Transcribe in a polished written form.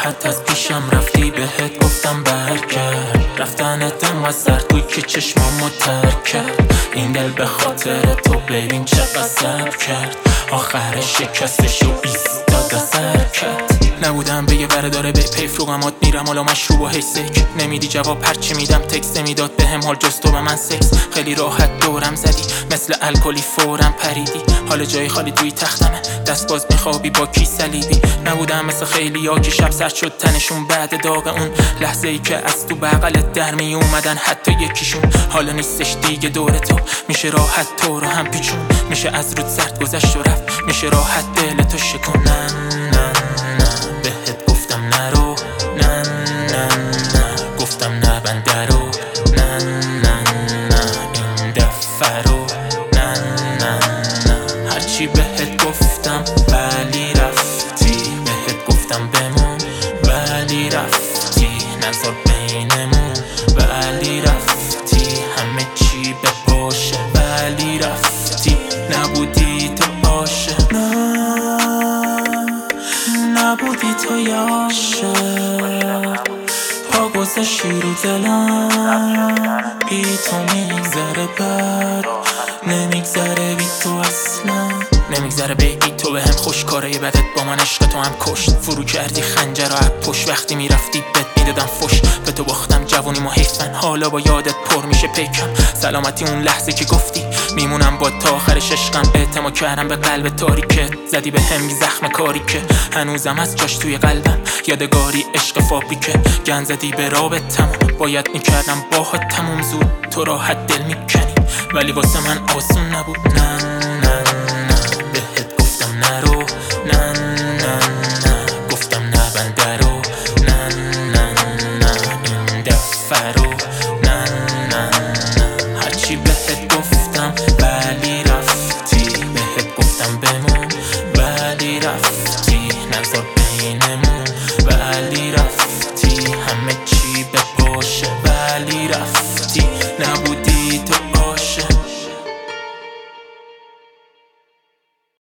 راحت از پیشم رفتی، بهت گفتم برگرد. رفتنت انقدر سرد بود که چشمامو ترک کرد. این دل به خاطر تو ببین چقدر صبر کرد. آخرش شکستش و ایستاد سر کرد. نبودم به یه ورداره به پیفروغمات میرم حالا مشروب و حیسک. نمیدی جواب هرچی میدم تکست نمیداد به هم حال جز تو به من سکس. خیلی راحت دورم زدی مثل الکلی فورم پریدی. حالا جای خالی توی تختمه دست باز میخوابی با کی صلیبی. نبودم مثل خیلی ها که شب سرد شد تنشون بعد داغ اون لحظه ای که از تو بغلت در می اومدن حتی یکیشون. حالا نیستش دیگه دور تو، میشه راحت تو رو هم پیچون. میشه از رود سرد گذشت و رفت، میشه راحت دل تو شکنن. بهت گفتم نرو، نه نه نه گفتم نبند درو، نه نه نه این دفعه رو، نه نه نه هرچی بهت گفتم ولی رفتی. بهت گفتم بمون ولی رفتی، نذار بینمون ولی رفتی. همه چی به باشه ولی رفتی، نبودی تو عاشق، نبودی تو یاشق. پا گذاشتی رو دلم، بی تو میگذره بد، نمیگذره بی تو اصلا. نمیگذره بگی تو به هم خوش، کارای بدت با من عشق تو هم کشت. فرو کردی خنجر و پشت، وقتی میرفتی بد میدادم فش. به تو باختم جوونیمو حیفن، حالا با یادت پر میشه پیکم. سلامتی اون لحظه که گفتی میمونم با تا آخرش عشقم. اعتماد کردم به قلب تاریکت، زدی به هم زخم کاری که هنوزم از جاش توی قلبم. یادگاری عشق فابریکه گن زدی به رابطمون. باید میکردم باهات تموم، زود تو راحت دل میکنی ولی واسه من آسون نبود. نه نه نه بهت گفتم نرو، نه نه نه گفتم نبند درو، نه نه نه این دفعه رو، نه نه نه هرچی بهت گفتم ولی رفتی. بهت گفتم بمون ولی رفتی، نذار بینمون ولی رفتی. همه